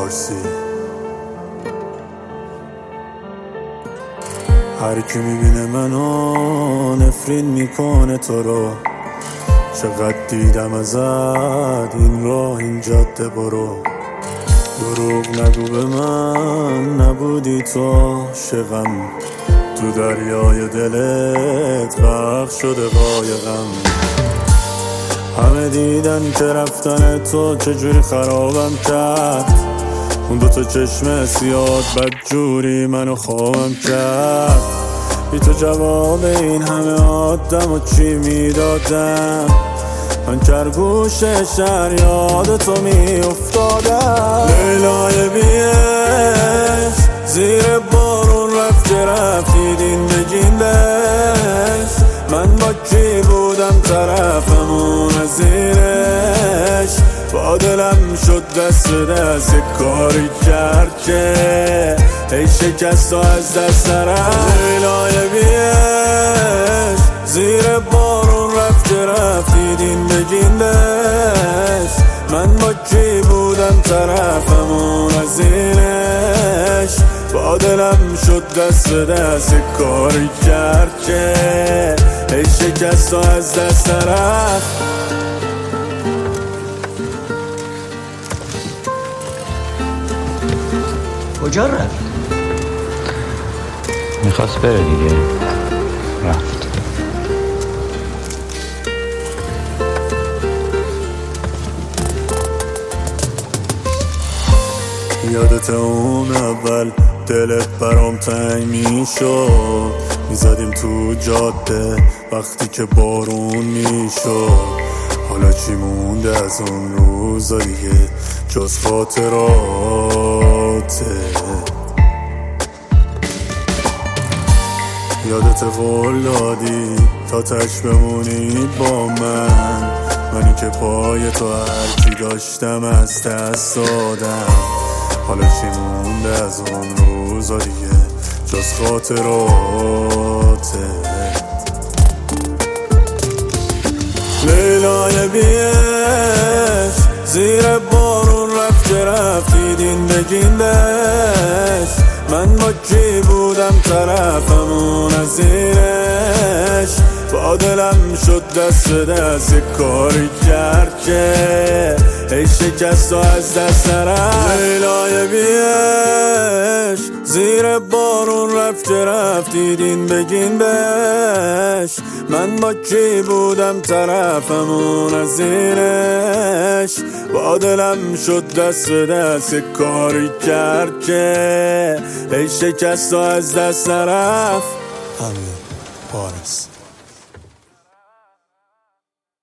فارسی. هر کی میبینه منو نفرین میکنه تو رو. چقدر دیدم ازت این راه این جاده برو. دروغ نگو به من نبودی تو عاشقم. تو دریای دلت غرق شده قایقم. همه دیدن که رفتن تو چجوری خرابم کرد. اون دوتا چشم سیاد بدجوری منو خوابم کرد. بی تو جواب این همه آدم و چی میدادم. من کرگوش شهر یاد تو می افتادم. لیلای بیش زیر بارون رفت که رفتیدین بگیندش. من با کی بودم طرفمون از زیرش. با دلم شد دست دست کاری کرد که ای شکست و از دست رفت. لیلای بیش زیر بارون رفت که رفتیدین بگیندش. من با کی بودم طرفمون از زیرش. با دلم شد دست دست کاری کرد که ای شکست و از دست رفت. کجا رفت؟ میخواست بره دیگه، رفت. یادت اون اول دلت برام تنگ میشد. میزدیم تو جاده وقتی که بارون میشد. حالا چی مونده از اون روزا دیگه جز خاطراته. یادت قول دادی تا تش بمونی با من. منی که پای تو هرچی داشتم از دست دادم. حالا چی مونده از اون روزا دیگه جز خاطراته. لیلای بیش زیر بارون رفت که رفتیدین بگیندش. من با کی بودم طرفمون از زیرش. با دلم شد دست دست کاری کرد که ای شکست و از دست رفت. لیلای بیش زیر بارون رفت که رفتیدین بگیندش. من با کی بودم طرفمون از زیرش. با دلم شد دست دست کاری کرد که ای شکست و از دست رفت. همین فارس.